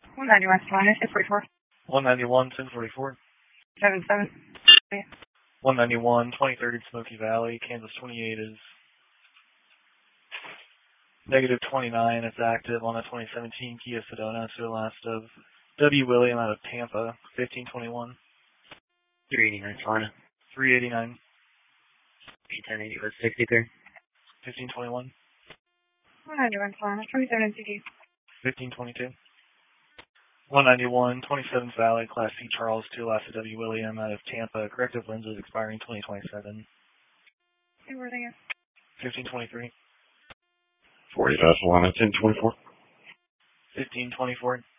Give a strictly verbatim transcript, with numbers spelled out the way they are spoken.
one ninety-one, Solana, six forty-four. one ninety-one, ten forty-four. seven seven. one ninety-one, twenty thirty, Smoky Valley. Kansas twenty-eight is negative twenty-nine. It's active on a twenty seventeen Kia Sedona to the last of W. William out of Tampa, fifteen twenty-one. three eighty-nine, Solana. three eighty-nine. eight ten eighty was sixty-three. fifteen twenty-one. one ninety-one, Solana, twenty-seven C D. fifteen twenty-two. one ninety-one, twenty-seventh Valley, Class C Charles, two last of W. William out of Tampa. Corrective lenses expiring twenty twenty-seven. Hey, where are they at? fifteen twenty-three. forty, uh, Solana, ten twenty-four. fifteen twenty-four.